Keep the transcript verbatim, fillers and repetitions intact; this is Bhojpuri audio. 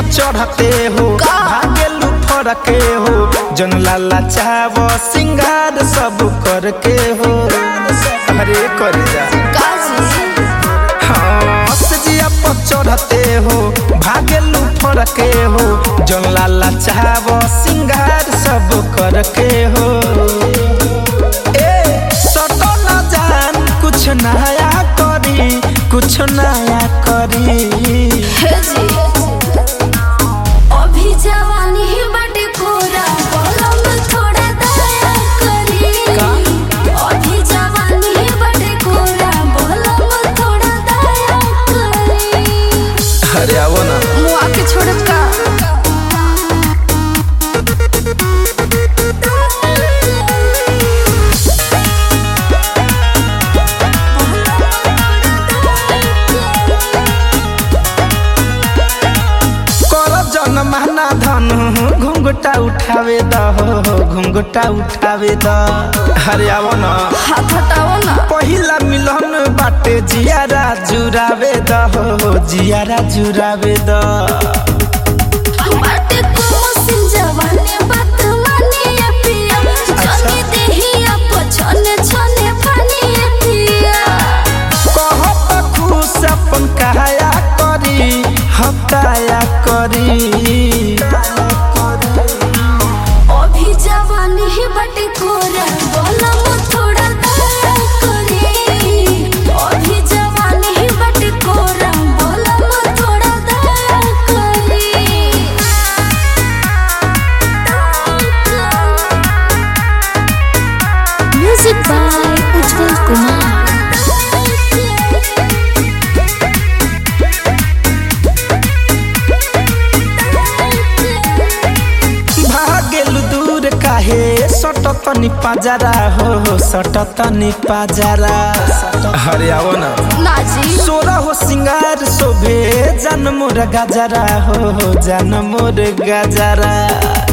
चढ़ते हो भागेलू फरके हो जन लाला चाव सिंगार सब करके हो अरे कर जा हाँ सजिया पर चढ़ते हो भागेलू फरके हो जन लाला चाव सिंगार सब करके हो ए सटो ना जान कुछ नया करी कुछ नया करी अभी जवानी बड़े पूरा बोलम थोड़ा दया करी अभी जवानी बड़े पूरा बोलम थोड़ा दया करी अरे आवो ना मुआ के छोड़ का महना धन घुंघटा उठावे दहो घुंघटा उठावे द अरे आवो ना हाथ हटाओ ना पहिला मिलन बाटे जियारा जुरावे दहो जियारा जुरावे द बाटे को सिन जवानी बात माने पिया चली देहिया पछने छने पानी पिया कहो त खुश अपन कहया करी हटाया करी अभी जवानी बटे कोरा बोलम थोड़ा दया करी अभी जवानी बटे कोरा बोलम थोड़ा दया करी म्यूजिक बाय उज्जवल कुमार काहे सटतनी पाजरा हो सटतनी पाजरा अरे आवो ना नाजी सोरा हो सिंगार शोभे जन मोर गजरा हो जन मोर गजरा